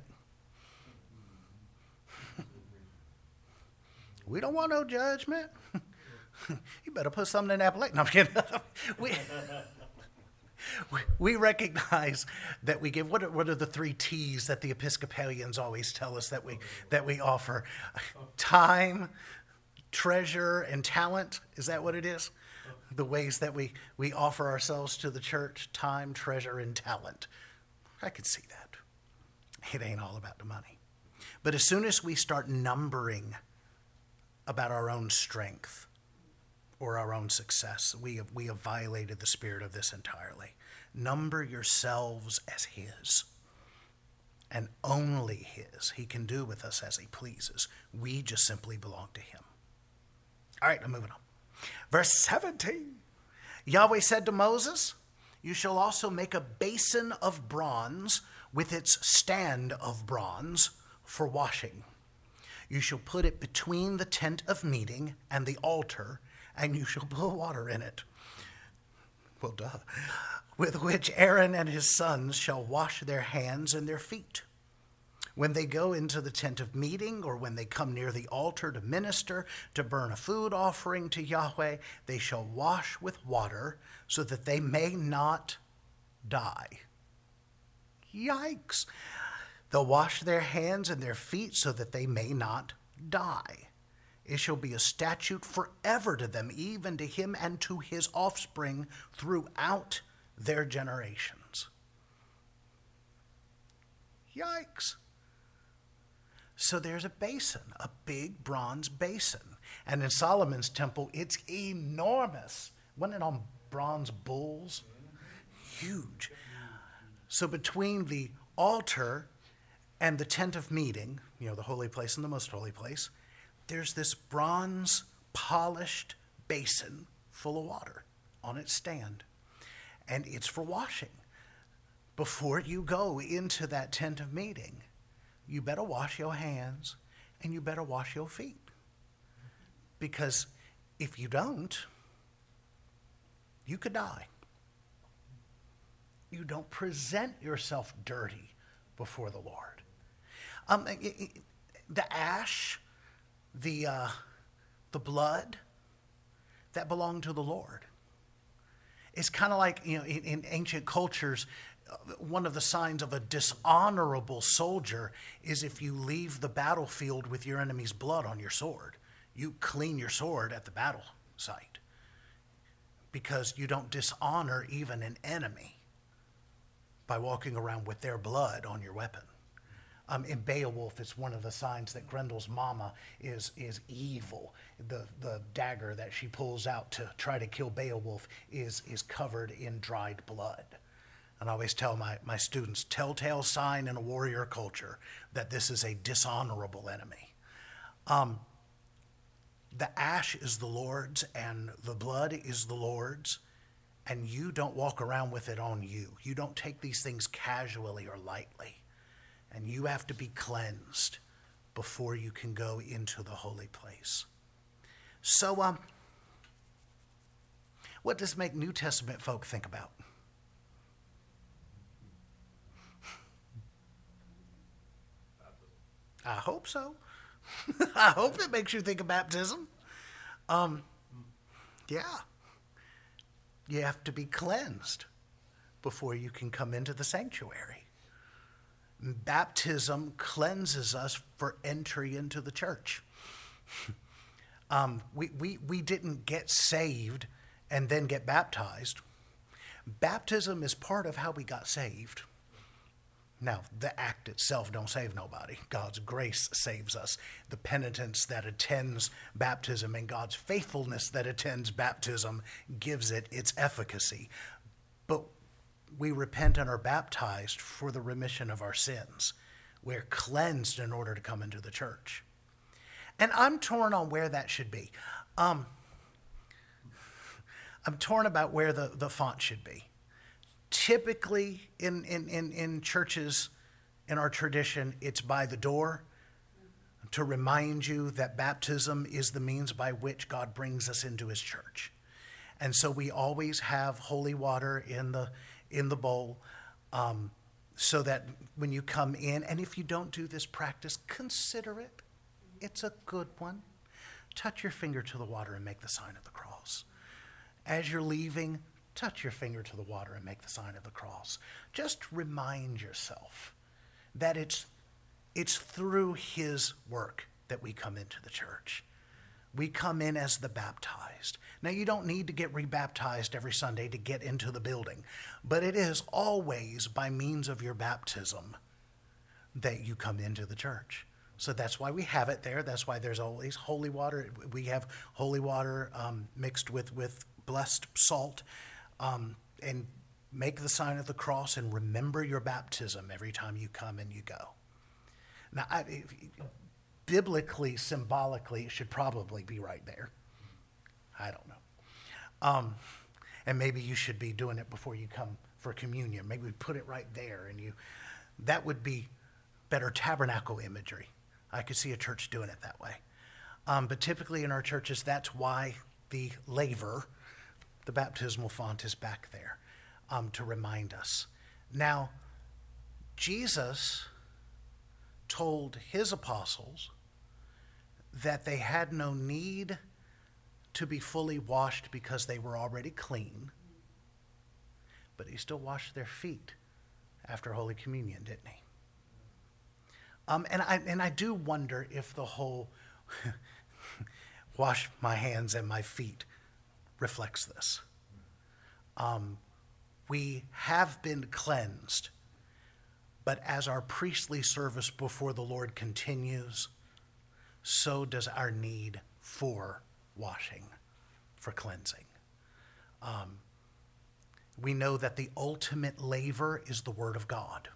We don't want no judgment. You better put something in that plate. No, I'm kidding. we, we, we recognize that we give, what are, what are the three T's that the Episcopalians always tell us that we, that we offer? Time, treasure, and talent. Is that what it is? The ways that we, we offer ourselves to the church, time, treasure, and talent. I could see that. It ain't all about the money. But as soon as we start numbering about our own strength or our own success, we have, we have violated the spirit of this entirely. Number yourselves as his, and only his. He can do with us as he pleases. We just simply belong to him. All right, I'm moving on. Verse seventeen, Yahweh said to Moses, you shall also make a basin of bronze with its stand of bronze for washing. You shall put it between the tent of meeting and the altar, and you shall put water in it. Well, duh. With which Aaron and his sons shall wash their hands and their feet. When they go into the tent of meeting, or when they come near the altar to minister, to burn a food offering to Yahweh, they shall wash with water so that they may not die. Yikes. They'll wash their hands and their feet so that they may not die. It shall be a statute forever to them, even to him and to his offspring throughout their generations. Yikes. So there's a basin, a big bronze basin. And in Solomon's temple, it's enormous. Wasn't it on bronze bulls? Huge. So between the altar and the tent of meeting, you know, the holy place and the most holy place, there's this bronze polished basin full of water on its stand. And it's for washing. Before you go into that tent of meeting, you better wash your hands and you better wash your feet. Because if you don't, you could die. You don't present yourself dirty before the Lord. Um, it, it, the ash, the uh, the blood, that belonged to the Lord. It's kind of like, you know, in, in ancient cultures, one of the signs of a dishonorable soldier is if you leave the battlefield with your enemy's blood on your sword. You clean your sword at the battle site because you don't dishonor even an enemy by walking around with their blood on your weapon. Um, in Beowulf, it's one of the signs that Grendel's mama is is evil. The the dagger that she pulls out to try to kill Beowulf is is covered in dried blood. And I always tell my, my students, telltale sign in a warrior culture that this is a dishonorable enemy. Um, the ash is the Lord's and the blood is the Lord's, and you don't walk around with it on you. You don't take these things casually or lightly. And you have to be cleansed before you can go into the holy place. So, um, what does make New Testament folk think about? I hope so. I hope it makes you think of baptism. Um, yeah. You have to be cleansed before you can come into the sanctuary. Baptism cleanses us for entry into the church. um, we, we, we didn't get saved and then get baptized. Baptism is part of how we got saved. Now, the act itself don't save nobody. God's grace saves us. The penitence that attends baptism and God's faithfulness that attends baptism gives it its efficacy. But we repent and are baptized for the remission of our sins. We're cleansed in order to come into the church. And I'm torn on where that should be. Um, I'm torn about where the, the font should be. Typically in, in, in, in churches, in our tradition, it's by the door to remind you that baptism is the means by which God brings us into his church. And so we always have holy water in the in the bowl, um, so that when you come in, and if you don't do this practice, consider it. It's a good one. Touch your finger to the water and make the sign of the cross. As you're leaving, touch your finger to the water and make the sign of the cross. Just remind yourself that it's it's through his work that we come into the church. We come in as the baptized. Now, you don't need to get rebaptized every Sunday to get into the building, but it is always by means of your baptism that you come into the church. So that's why we have it there. That's why there's always holy water. We have holy water um, mixed with, with blessed salt. Um, and make the sign of the cross and remember your baptism every time you come and you go. Now, I, if, biblically, symbolically, it should probably be right there. I don't know. Um, and maybe you should be doing it before you come for communion. Maybe we put it right there, and you. That would be better tabernacle imagery. I could see a church doing it that way. Um, but typically in our churches, that's why the laver, the baptismal font, is back there um, to remind us. Now, Jesus told his apostles that they had no need to be fully washed because they were already clean, but he still washed their feet after Holy Communion, didn't he? Um, and I and I do wonder if the whole wash my hands and my feet reflects this. Um, we have been cleansed, but as our priestly service before the Lord continues, so does our need for washing, for cleansing. Um, we know that the ultimate laver is the Word of God.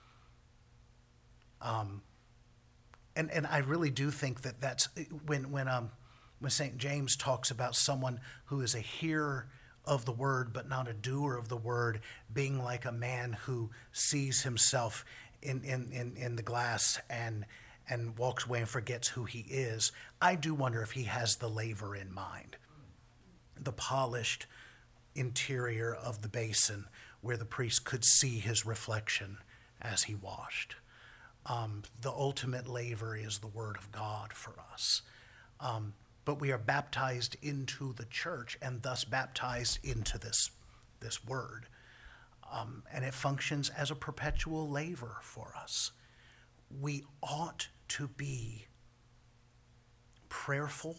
Um, and, and I really do think that that's when, when, um, when Saint James talks about someone who is a hearer of the word but not a doer of the word, being like a man who sees himself in, in, in, in the glass and and walks away and forgets who he is. I do wonder if he has the laver in mind, the polished interior of the basin where the priest could see his reflection as he washed. Um, the ultimate laver is the Word of God for us. Um, but we are baptized into the church and thus baptized into this, this Word. Um, and it functions as a perpetual laver for us. We ought to be prayerful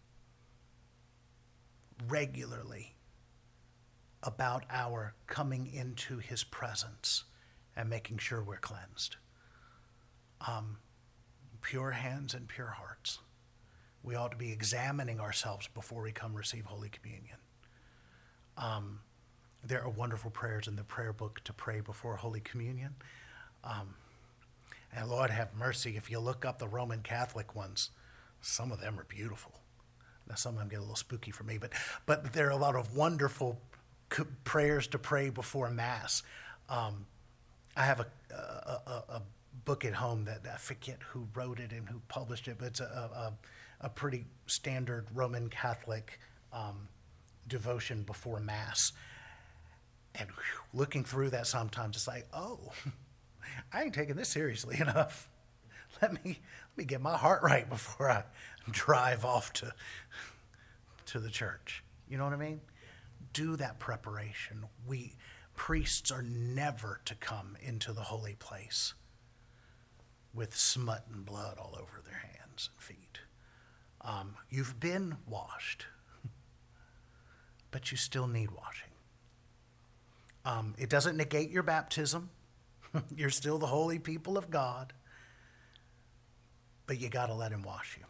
regularly about our coming into his presence and making sure we're cleansed. Um, pure hands and pure hearts. We ought to be examining ourselves before we come receive Holy Communion. Um, there are wonderful prayers in the prayer book to pray before Holy Communion. Um, and Lord have mercy, if you look up the Roman Catholic ones, some of them are beautiful. Now, some of them get a little spooky for me, but, but there are a lot of wonderful c- prayers to pray before Mass. Um, I have a, a, a, a book at home that I forget who wrote it and who published it, but it's a, a, a pretty standard Roman Catholic um, devotion before Mass. And whew, looking through that sometimes, it's like, oh, I ain't taking this seriously enough. Let me let me get my heart right before I drive off to to the church. You know what I mean? Do that preparation. We priests are never to come into the holy place with smut and blood all over their hands and feet. Um, you've been washed, but you still need washing. Um, it doesn't negate your baptism. You're still the holy people of God, but you got to let him wash you.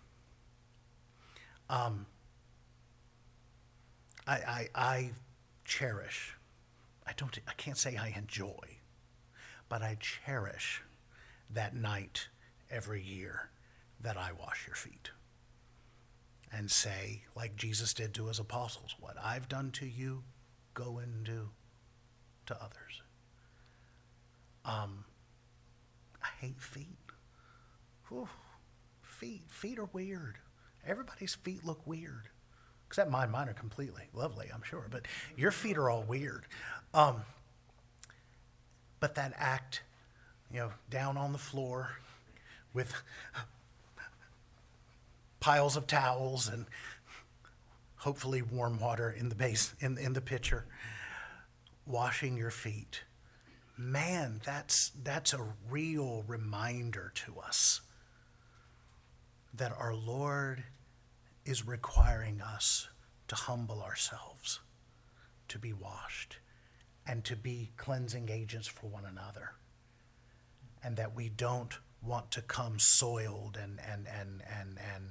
Um, I, I, I cherish, I don't, I can't say I enjoy, but I cherish that night every year that I wash your feet and say, like Jesus did to his apostles, what I've done to you, go and do to others. Um, I hate feet. Whew. Feet. Feet are weird. Everybody's feet look weird. Except mine, mine are completely lovely, I'm sure, but your feet are all weird. Um, but that act, you know, down on the floor with piles of towels and hopefully warm water in the base, in, in the pitcher, washing your feet. Man, that's, that's a real reminder to us that our Lord is requiring us to humble ourselves, to be washed, and to be cleansing agents for one another. And that we don't want to come soiled and, and, and, and, and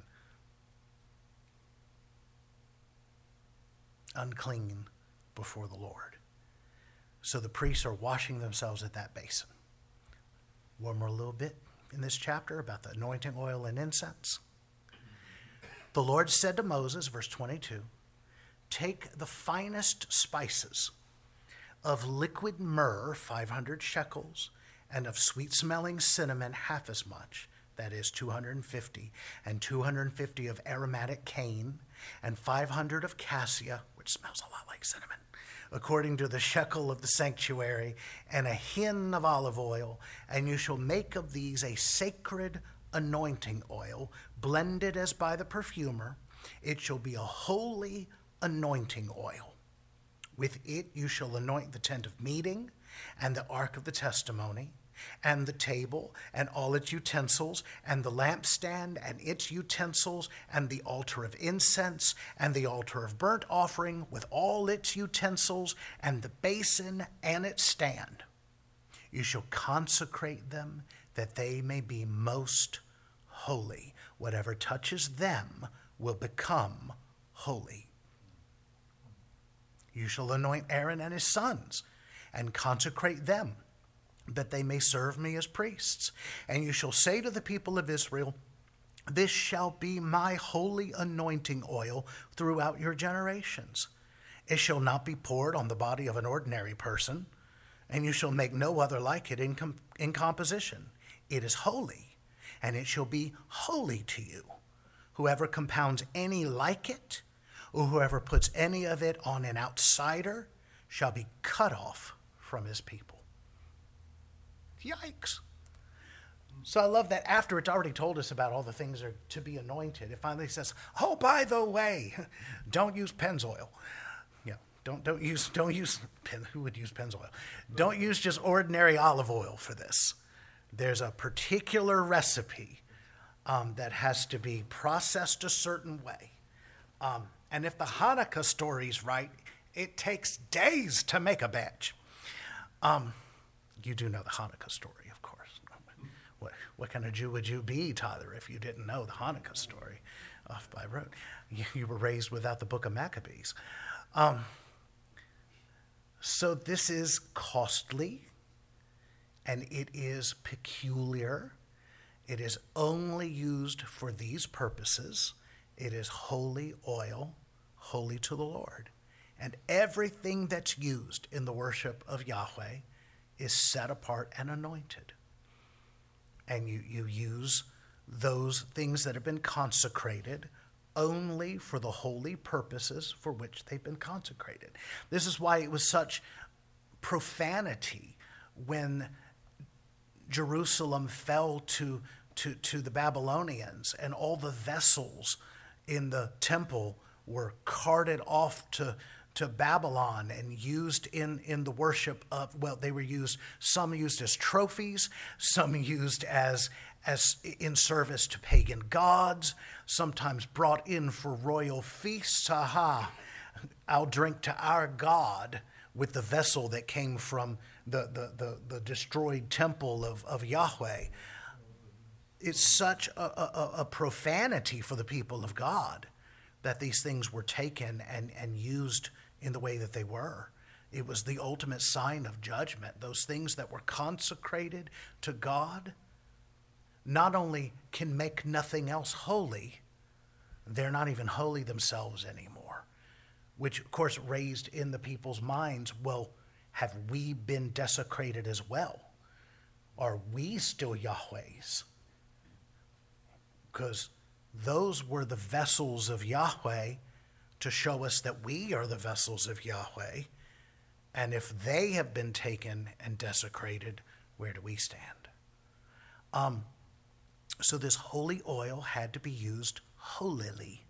unclean before the Lord. So the priests are washing themselves at that basin. One more little bit in this chapter about the anointing oil and incense. The Lord said to Moses, verse twenty-two, take the finest spices of liquid myrrh, five hundred shekels, and of sweet-smelling cinnamon, half as much, that is two hundred fifty, and two hundred fifty of aromatic cane, and five hundred of cassia, which smells a lot like cinnamon, according to the shekel of the sanctuary, and a hin of olive oil, and you shall make of these a sacred anointing oil, blended as by the perfumer. It shall be a holy anointing oil. With it you shall anoint the tent of meeting, and the ark of the testimony, and the table, and all its utensils, and the lampstand, and its utensils, and the altar of incense, and the altar of burnt offering, with all its utensils, and the basin and its stand. You shall consecrate them, that they may be most holy. Whatever touches them will become holy. You shall anoint Aaron and his sons, and consecrate them, that they may serve me as priests. And you shall say to the people of Israel, this shall be my holy anointing oil throughout your generations. It shall not be poured on the body of an ordinary person, and you shall make no other like it in, com- in composition. It is holy, and it shall be holy to you. Whoever compounds any like it, or whoever puts any of it on an outsider, shall be cut off from his people. Yikes. So I love that after it's already told us about all the things that are to be anointed, it finally says, oh, by the way, don't use Pennzoil. Yeah, don't don't use don't use pen, who would use Pennzoil? Don't use just ordinary olive oil for this. There's a particular recipe um, that has to be processed a certain way. Um, and if the Hanukkah story's right, it takes days to make a batch. Um, you do know the Hanukkah story, of course. What, what kind of Jew would you be, Tyler, if you didn't know the Hanukkah story off by road? You, you were raised without the book of Maccabees. Um, so this is costly, and it is peculiar. It is only used for these purposes. It is holy oil, holy to the Lord. And everything that's used in the worship of Yahweh is set apart and anointed. And you, you use those things that have been consecrated only for the holy purposes for which they've been consecrated. This is why it was such profanity when Jerusalem fell to, to, to the Babylonians, and all the vessels in the temple were carted off to to Babylon and used in, in the worship of, well, they were used, some used as trophies, some used as, as in service to pagan gods, sometimes brought in for royal feasts. Aha, I'll drink to our God with the vessel that came from the, the, the, the destroyed temple of, of Yahweh. It's such a, a, a profanity for the people of God that these things were taken and, and used in the way that they were. It was the ultimate sign of judgment. Those things that were consecrated to God not only can make nothing else holy, they're not even holy themselves anymore. Which, of course, raised in the people's minds, well, have we been desecrated as well? Are we still Yahweh's? Because those were the vessels of Yahweh to show us that we are the vessels of Yahweh. And if they have been taken and desecrated, where do we stand? Um, so this holy oil had to be used holily.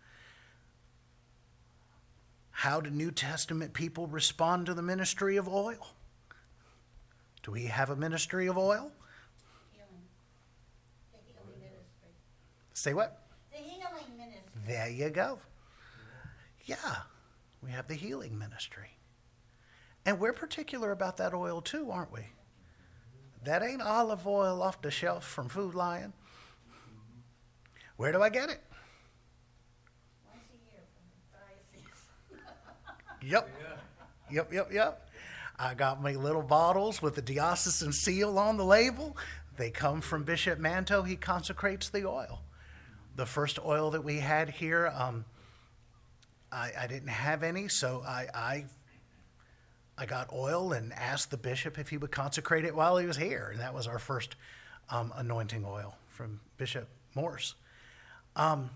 How do New Testament people respond to the ministry of oil? Do we have a ministry of oil? Healing. The healing ministry. Say what? The healing ministry. There you go. Yeah, we have the healing ministry. And we're particular about that oil too, aren't we? That ain't olive oil off the shelf from Food Lion. Where do I get it? Once a year from the diocese. Yep. Yep, yep, yep. I got my little bottles with the diocesan seal on the label. They come from Bishop Manto. He consecrates the oil. The first oil that we had here, um, I, I didn't have any, so I, I I got oil and asked the bishop if he would consecrate it while he was here. And that was our first um, anointing oil from Bishop Morse. Um,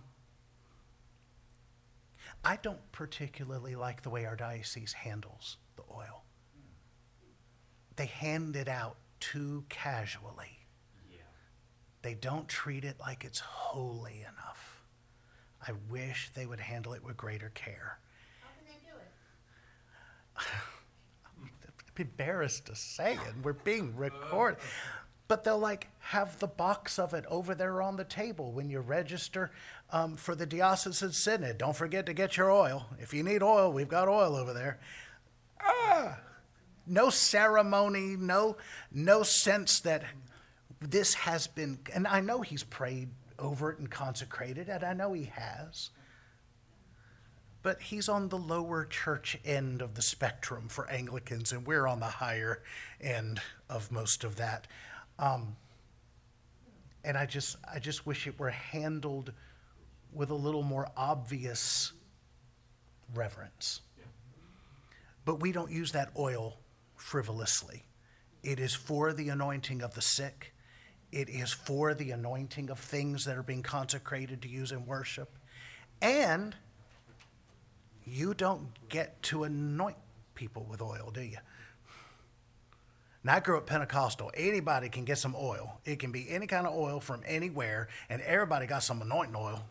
I don't particularly like the way our diocese handles the oil. They hand it out too casually. Yeah. They don't treat it like it's holy enough. I wish they would handle it with greater care. How can they do it? I'm embarrassed to say it. We're being recorded. But they'll like have the box of it over there on the table when you register um, for the diocesan synod. Don't forget to get your oil. If you need oil, we've got oil over there. Ah, no ceremony, no, no sense that this has been, and I know he's prayed over it and consecrated it, and I know he has. But he's on the lower church end of the spectrum for Anglicans, and we're on the higher end of most of that. Um, and I just, I just wish it were handled with a little more obvious reverence. But we don't use that oil frivolously. It is for the anointing of the sick. It is for the anointing of things that are being consecrated to use in worship. And you don't get to anoint people with oil, do you? Now, I grew up Pentecostal. Anybody can get some oil. It can be any kind of oil from anywhere, and everybody got some anointing oil.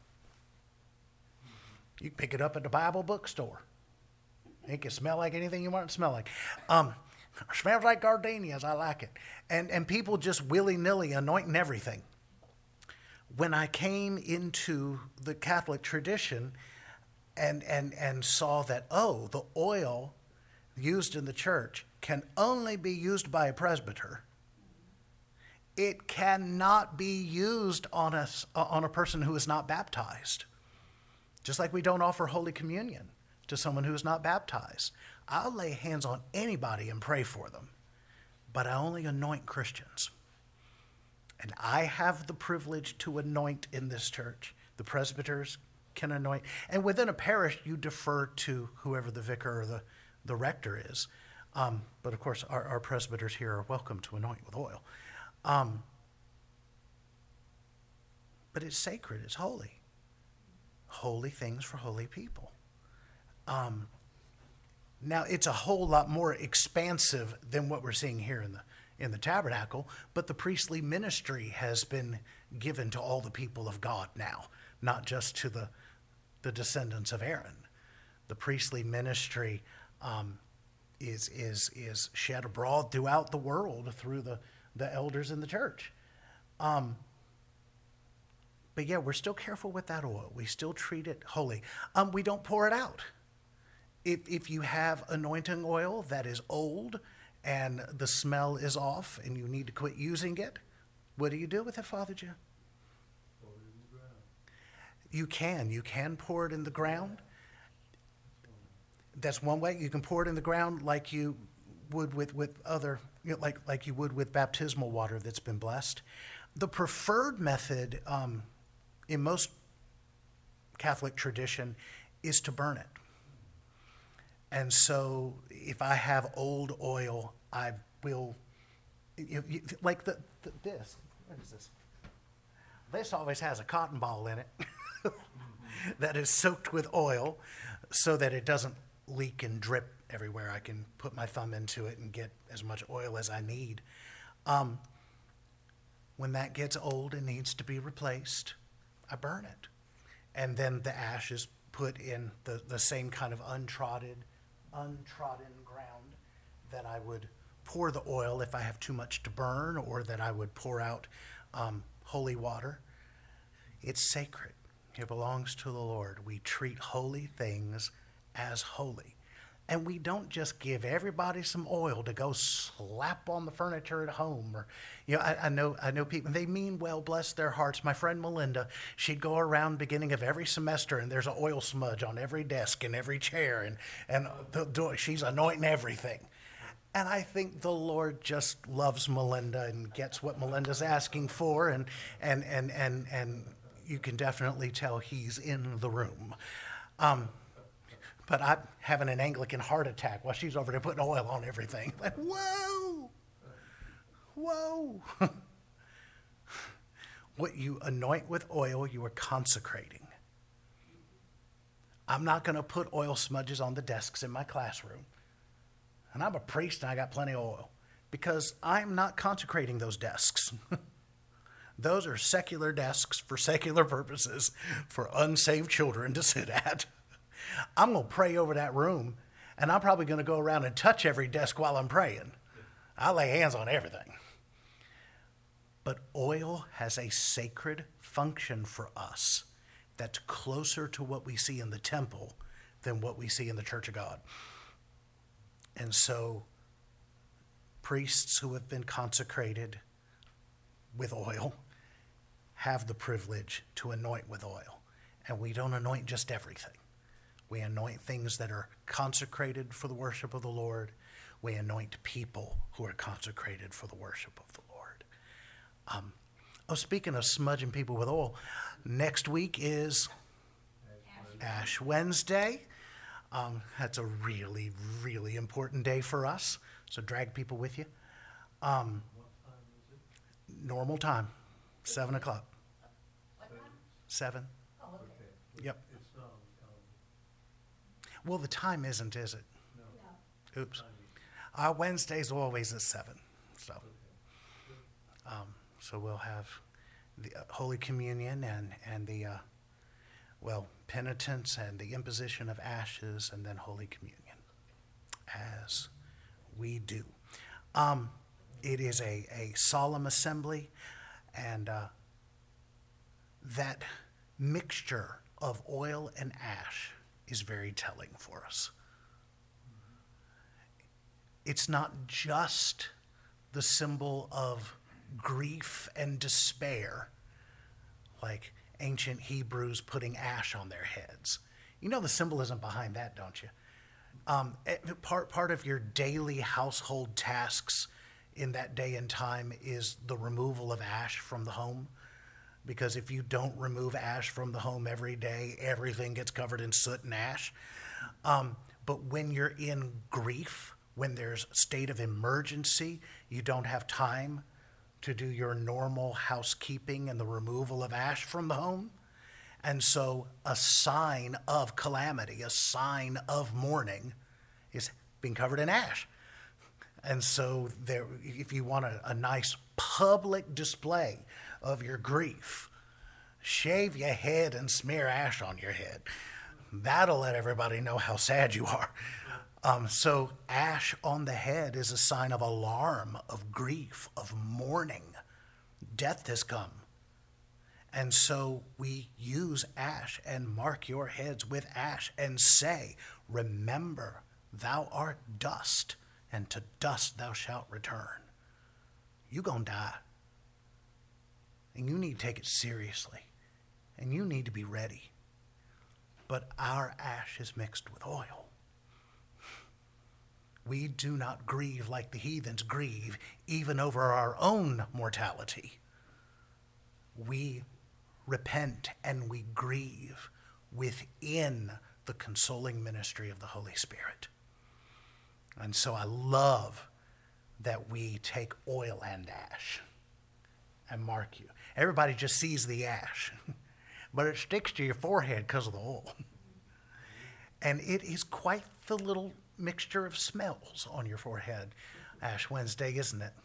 You can pick it up at the Bible bookstore. It can smell like anything you want it to smell like. Um, smells like gardenias. I like it. And, and people just willy-nilly anointing everything. When I came into the Catholic tradition and, and, and saw that, oh, the oil used in the church can only be used by a presbyter. It cannot be used on a, on a person who is not baptized. Just like we don't offer Holy Communion to someone who is not baptized. I'll lay hands on anybody and pray for them, but I only anoint Christians. And I have the privilege to anoint in this church. The presbyters can anoint. And within a parish, you defer to whoever the vicar or the, the rector is. Um, but of course, our, our presbyters here are welcome to anoint with oil. Um, but it's sacred, it's holy. Holy things for holy people. Um, now, it's a whole lot more expansive than what we're seeing here in the in the tabernacle, but the priestly ministry has been given to all the people of God now, not just to the, the descendants of Aaron. The priestly ministry um, is, is, is shed abroad throughout the world through the, the elders in the church. Um, but yeah, we're still careful with that oil. We still treat it holy. Um, we don't pour it out. If, if you have anointing oil that is old and the smell is off and you need to quit using it, what do you do with it, Father Jim? Pour it in the ground. You can. You can pour it in the ground. That's one way. You can pour it in the ground like you would with, with other, you know, like, like you would with baptismal water that's been blessed. The preferred method um, in most Catholic tradition is to burn it. And so if I have old oil, I will, you, you, like the, the, this, what is this? This always has a cotton ball in it. that is soaked with oil so that it doesn't leak and drip everywhere. I can put my thumb into it and get as much oil as I need. Um, when that gets old and needs to be replaced, I burn it. And then the ash is put in the, the same kind of untrodden, untrodden ground that I would pour the oil if I have too much to burn, or that I would pour out um, holy water. It's sacred. It belongs to the Lord. We treat holy things as holy. And we don't just give everybody some oil to go slap on the furniture at home. Or, you know, I, I know I know people, they mean well, bless their hearts. My friend Melinda, she'd go around beginning of every semester, and there's an oil smudge on every desk and every chair, and, and the, she's anointing everything. And I think the Lord just loves Melinda and gets what Melinda's asking for, and and and and, and you can definitely tell he's in the room. Um, But I'm having an Anglican heart attack while she's over there putting oil on everything. Like, whoa, whoa. What you anoint with oil, you are consecrating. I'm not going to put oil smudges on the desks in my classroom. And I'm a priest and I got plenty of oil, because I'm not consecrating those desks. Those are secular desks for secular purposes for unsaved children to sit at. I'm going to pray over that room, and I'm probably going to go around and touch every desk while I'm praying. I lay hands on everything. But oil has a sacred function for us that's closer to what we see in the temple than what we see in the Church of God. And so priests who have been consecrated with oil have the privilege to anoint with oil. And we don't anoint just everything. We anoint things that are consecrated for the worship of the Lord. We anoint people who are consecrated for the worship of the Lord. Um, oh, speaking of smudging people with oil, next week is Ash Wednesday. Um, that's a really, really important day for us. So drag people with you. Um, What time is it? normal time, seven o'clock. What time? Seven. Oh, okay. Okay. Yep. It's not on calendar. Well, the time isn't, is it? No. No. Oops. Time is- Our Wednesday's always at seven. So, Okay. um, so we'll have the uh, Holy Communion and and the uh, well penitence and the imposition of ashes, and then Holy Communion, as we do. Um, it is a a solemn assembly, and uh, that mixture of oil and ash is very telling for us. It's not just the symbol of grief and despair, like ancient Hebrews putting ash on their heads. You know the symbolism behind that, don't you? Um, part, part of your daily household tasks in that day and time is the removal of ash from the home. Because if you don't remove ash from the home every day, everything gets covered in soot and ash. Um, but when you're in grief, when there's a state of emergency, you don't have time to do your normal housekeeping and the removal of ash from the home. And so a sign of calamity, a sign of mourning, is being covered in ash. And so there, if you want a, a nice public display of your grief, shave your head and smear ash on your head. That'll let everybody know how sad you are. Um, so ash on the head is a sign of alarm, of grief, of mourning. Death has come. And so we use ash and mark your heads with ash and say, remember, thou art dust, and to dust thou shalt return. You're going to die. And you need to take it seriously. And you need to be ready. But our ash is mixed with oil. We do not grieve like the heathens grieve, even over our own mortality. We repent and we grieve within the consoling ministry of the Holy Spirit. And so I love that we take oil and ash and mark you. Everybody just sees the ash. but it sticks to your forehead because of the oil. And it is quite the little mixture of smells on your forehead, Ash Wednesday, isn't it?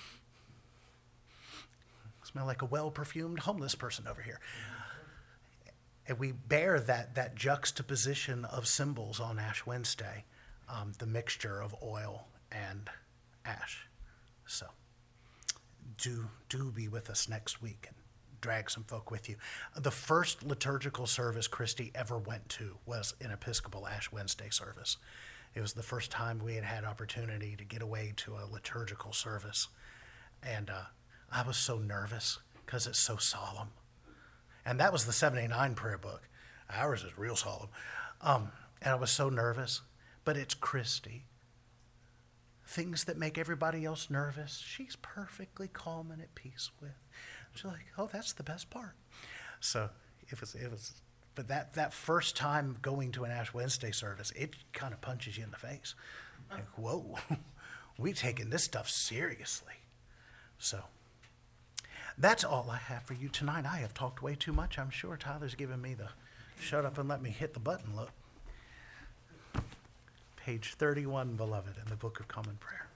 Smell like a well-perfumed homeless person over here. And we bear that, that juxtaposition of symbols on Ash Wednesday, um, the mixture of oil and ash. So do, do be with us next week and drag some folk with you. The first liturgical service Christy ever went to was an Episcopal Ash Wednesday service. It was the first time we had had opportunity to get away to a liturgical service. And uh, I was so nervous because it's so solemn. And that was the seventy-nine prayer book. Ours is real solemn. Um, and I was so nervous. But it's Christy. Things that make everybody else nervous, she's perfectly calm and at peace with. She's like, oh, that's the best part. So it was, it was, but that, that first time going to an Ash Wednesday service, it kind of punches you in the face. Like, whoa, we taking this stuff seriously. So that's all I have for you tonight. I have talked way too much. I'm sure Tyler's giving me the shut up and let me hit the button look. Page thirty-one, beloved, in the Book of Common Prayer.